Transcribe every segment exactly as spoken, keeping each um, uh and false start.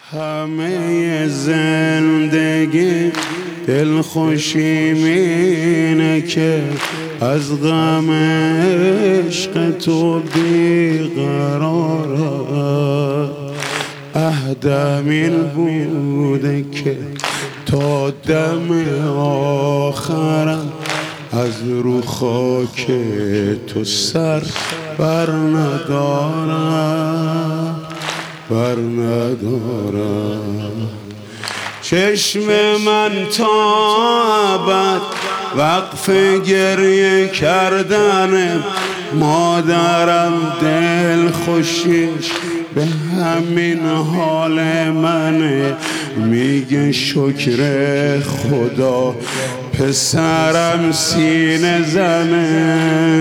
همه زندگی دلخوشی مینه که از غم عشق تو بیقرارم. عهدم این بوده که تا دم آخرم از رو خاک تو سر بر ندارم بر ندارم. چشم من تا ابد وقف گریه کردن مادرم، دل خوشیش به همین حال منه. میگه شکر خدا پسرم سینه زنه.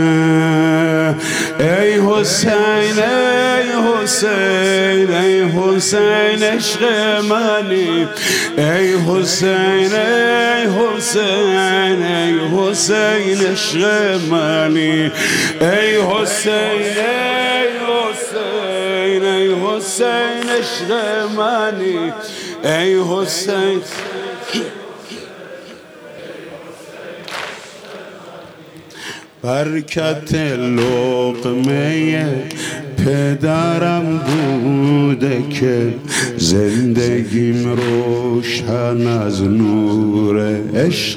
ای حسین ای حسین ای حسین عشق منی. ای حسین ای حسین ای حسین عشق منی. ای حسین ای حسین ای حسین عشق منی. ای حسین برکت لقمه پدرم بوده که زندگیم روشن از نور عشق.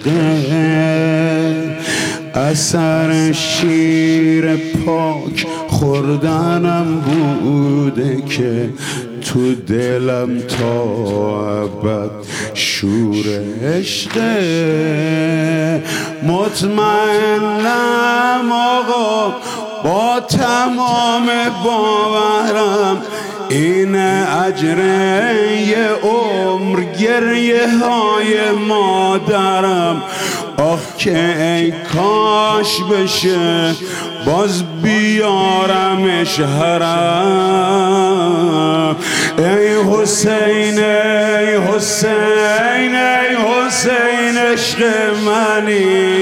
اثر شیر پاک خوردنم بوده که تو دلم تا ابد شور عشق. مطمئنم آقا با تمام باورم این اجر یه عمر گریه های مادرم. آخ که ای کاش بشه باز بیارمش حرم. ای حسین ای حسین ای حسین عشق منی.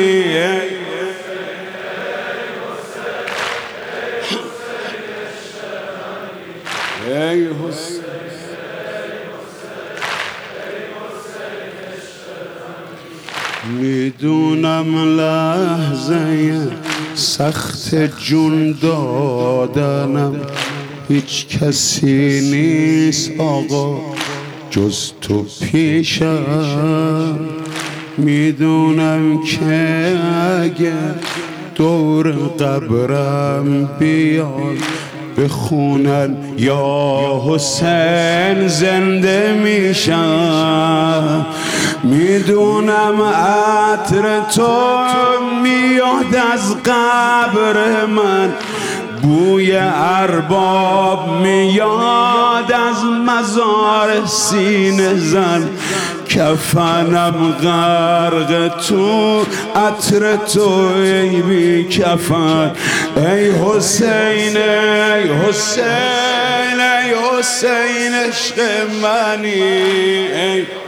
ای حسین میدونم لحظه سخت جون دادنم هیچ کسی نیست آقا جز تو پیشم. میدونم که اگه دور قبرم بیان بخونن یا حسین زنده میشم. میدونم عطر تو میاد از قبر من، بوی ارباب میاد از مزار سینه زن. کفنم غرق تو عطر تو ای بی کفن. ای حسین ای حسین ای حسین عشق منی. ای